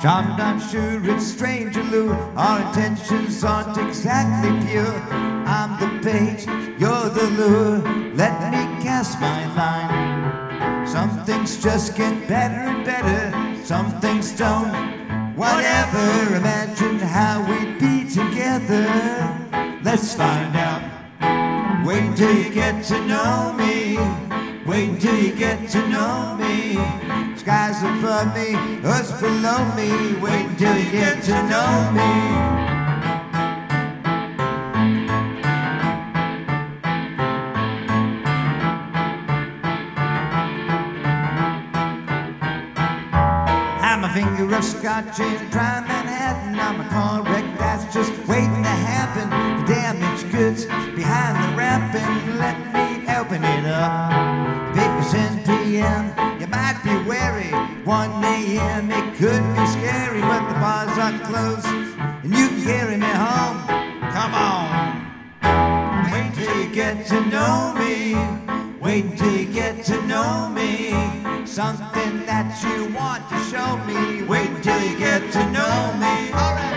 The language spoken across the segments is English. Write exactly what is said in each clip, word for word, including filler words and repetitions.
Charmed, I'm sure it's strange to lure. Our intentions aren't exactly pure. I'm the bait, you're the lure. Let me cast my line. Some things just get better and better, some things don't. Whatever, imagine how we'd be together. Let's find out. Wait until you get to know me. Wait until you get to know me. Skies above me, earth's below me. Wait until you get to know me. I'm a finger of scotch in a dry Manhattan. I'm a car wreck that's just waiting to happen. The damaged goods behind the wrapping. Let me open it up. It's ten p m You might be wary. one a m It could be scary, but the bars are closed and you can carry me home. Come on. Wait till you get to know me. Wait until you get to know me. Something that you want to show me. Wait until you get to know me. All right.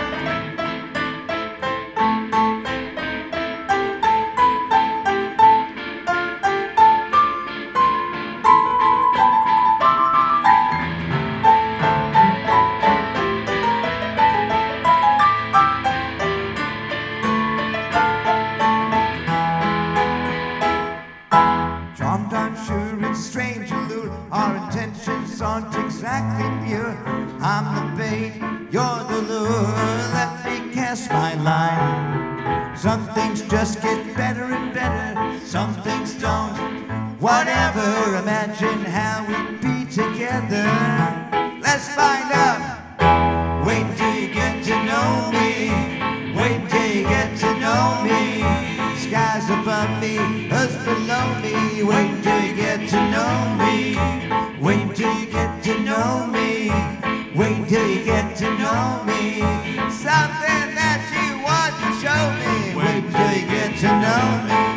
Charmed, I'm sure it's strange to lure. Our intentions aren't exactly pure. I'm the bait, you're the lure. Let me cast my line. Some things just get better and better, some things don't. Whatever, imagine how we'd be together. Let's find out. Wait till you get to know me. Wait till you get to know me. Skies above me, earth below me. Wait till you get to know me. Wait till you get to know me. Wait till you get to know me. Something that you want to show me. Wait till you get to know me.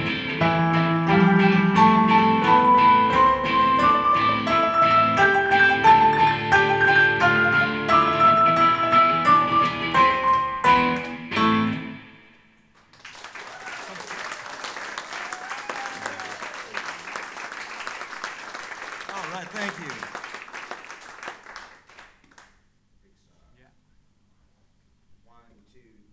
All right, thank you.